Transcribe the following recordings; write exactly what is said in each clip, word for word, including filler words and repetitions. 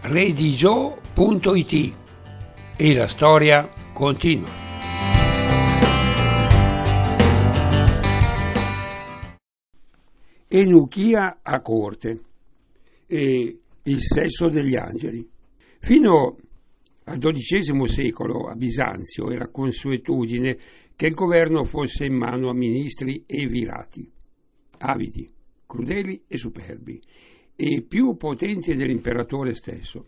redigio punto it e la storia continua. Eunuchia a corte e il sesso degli angeli. Fino al dodicesimo secolo a Bisanzio era consuetudine che il governo fosse in mano a ministri e virati, avidi, crudeli e superbi, e più potenti dell'imperatore stesso.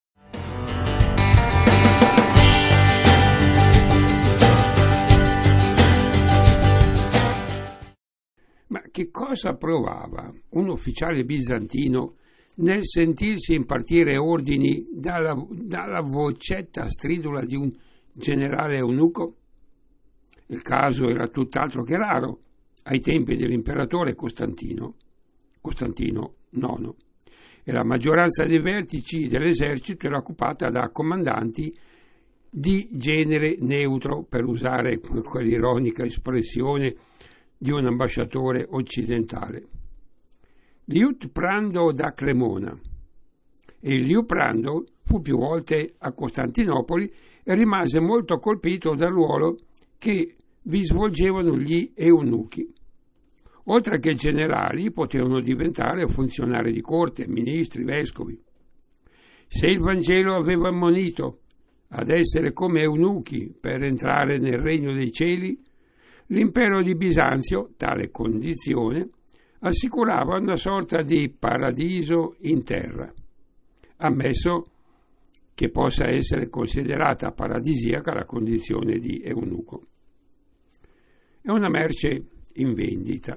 Ma che cosa provava un ufficiale bizantino nel sentirsi impartire ordini dalla, dalla vocetta stridula di un generale eunuco? Il caso era tutt'altro che raro ai tempi dell'imperatore Costantino, Costantino nono, e la maggioranza dei vertici dell'esercito era occupata da comandanti di genere neutro, per usare quell'ironica espressione di un ambasciatore occidentale. Liutprando da Cremona. E Liutprando fu più volte a Costantinopoli e rimase molto colpito dal ruolo che vi svolgevano gli eunuchi. Oltre che generali, potevano diventare funzionari di corte, ministri, vescovi. Se il Vangelo aveva ammonito ad essere come eunuchi per entrare nel regno dei cieli, l'impero di Bisanzio, tale condizione, assicurava una sorta di paradiso in terra, ammesso che possa essere considerata paradisiaca la condizione di eunuco. È una merce in vendita.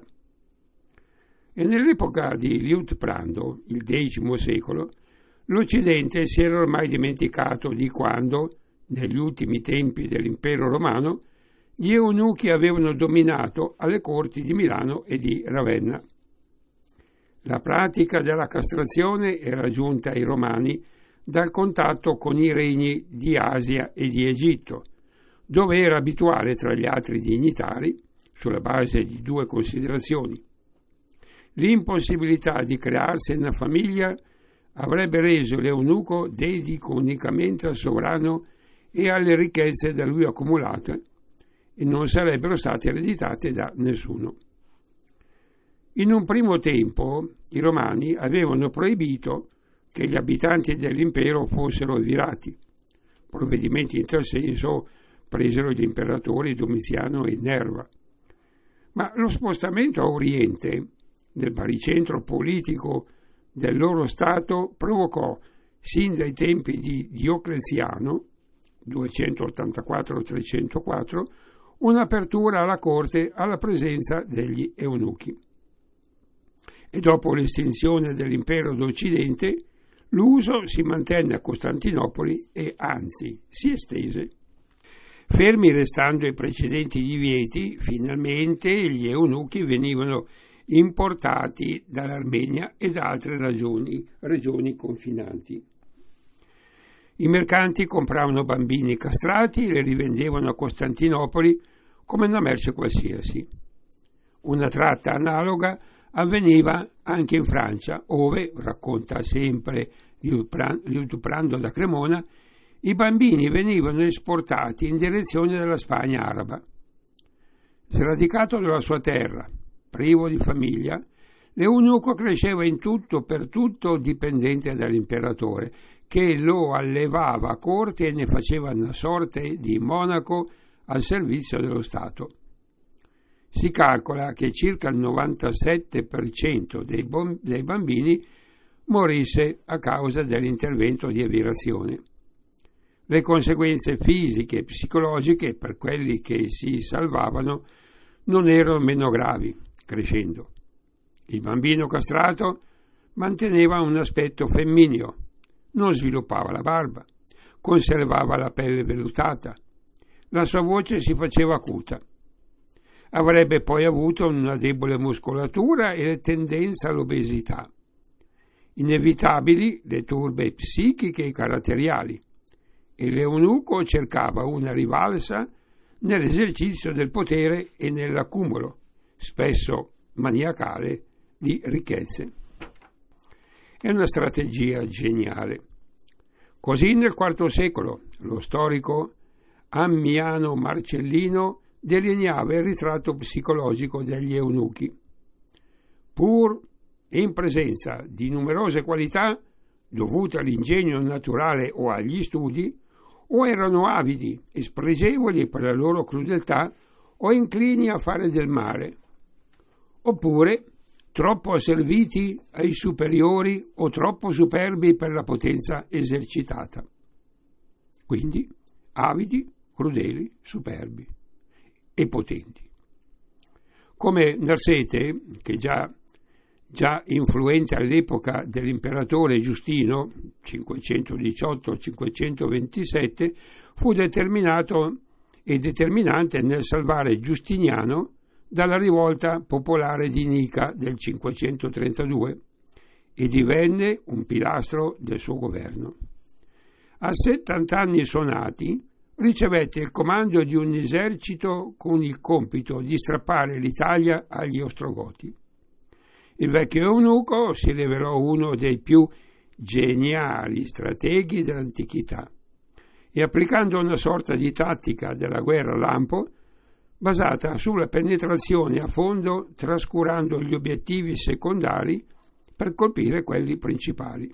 E nell'epoca di Liutprando, il decimo secolo, l'Occidente si era ormai dimenticato di quando, negli ultimi tempi dell'impero romano, gli eunuchi avevano dominato alle corti di Milano e di Ravenna. La pratica della castrazione era giunta ai romani dal contatto con i regni di Asia e di Egitto, dove era abituale tra gli altri dignitari, sulla base di due considerazioni. L'impossibilità di crearsi una famiglia avrebbe reso l'eunuco dedico unicamente al sovrano e alle ricchezze da lui accumulate, e non sarebbero state ereditate da nessuno. In un primo tempo i romani avevano proibito che gli abitanti dell'impero fossero virati. Provvedimenti in tal senso presero gli imperatori Domiziano e Nerva. Ma lo spostamento a oriente del baricentro politico del loro stato provocò, sin dai tempi di Diocleziano, duecentottantaquattro trecentoquattro, un'apertura alla corte alla presenza degli eunuchi. E dopo l'estinzione dell'impero d'Occidente, l'uso si mantenne a Costantinopoli e anzi si estese. Fermi restando i precedenti divieti, finalmente gli eunuchi venivano importati dall'Armenia e da altre regioni, regioni confinanti. I mercanti compravano bambini castrati e li rivendevano a Costantinopoli come una merce qualsiasi. Una tratta analoga avveniva anche in Francia, ove, racconta sempre Liutprando da Cremona, i bambini venivano esportati in direzione della Spagna araba. Sradicato dalla sua terra, privo di famiglia, l'eunuco cresceva in tutto per tutto dipendente dall'imperatore, che lo allevava a corte e ne faceva una sorte di monaco al servizio dello Stato. Si calcola che circa il novantasette per cento dei, bom- dei bambini morisse a causa dell'intervento di evirazione. Le conseguenze fisiche e psicologiche per quelli che si salvavano non erano meno gravi, crescendo. Il bambino castrato manteneva un aspetto femmineo, non sviluppava la barba, conservava la pelle vellutata, la sua voce si faceva acuta. Avrebbe poi avuto una debole muscolatura e le tendenze all'obesità. Inevitabili le turbe psichiche e caratteriali, e l'eunuco cercava una rivalsa nell'esercizio del potere e nell'accumulo, spesso maniacale, di ricchezze. È una strategia geniale. Così nel quarto secolo lo storico Ammiano Marcellino delineava il ritratto psicologico degli eunuchi. Pur in presenza di numerose qualità dovute all'ingegno naturale o agli studi, o erano avidi e spregevoli per la loro crudeltà o inclini a fare del male, oppure troppo asserviti ai superiori o troppo superbi per la potenza esercitata. Quindi avidi, crudeli, superbi e potenti. Come Narsete, che già, già influente all'epoca dell'imperatore Giustino, cinquecentodiciotto cinquecentoventisette, fu determinato e determinante nel salvare Giustiniano dalla rivolta popolare di Nica del cinquecentotrentadue e divenne un pilastro del suo governo. A settanta anni suonati ricevette il comando di un esercito con il compito di strappare l'Italia agli Ostrogoti. Il vecchio eunuco si rivelò uno dei più geniali strateghi dell'antichità e, applicando una sorta di tattica della guerra lampo, basata sulla penetrazione a fondo trascurando gli obiettivi secondari per colpire quelli principali.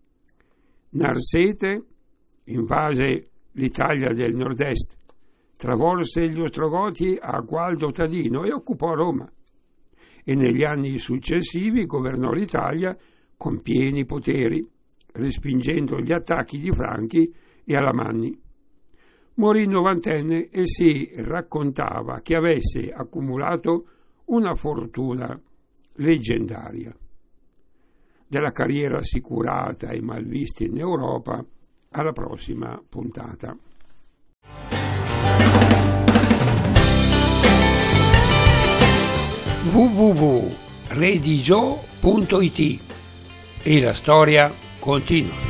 Narsete invase l'Italia del nord-est, travolse gli Ostrogoti a Gualdo Tadino e occupò Roma, e negli anni successivi governò l'Italia con pieni poteri, respingendo gli attacchi di Franchi e Alamanni. Morì novantenne e si raccontava che avesse accumulato una fortuna leggendaria. Della carriera assicurata ai malvisti in Europa, alla prossima puntata. w w w punto redigio punto it e la storia continua.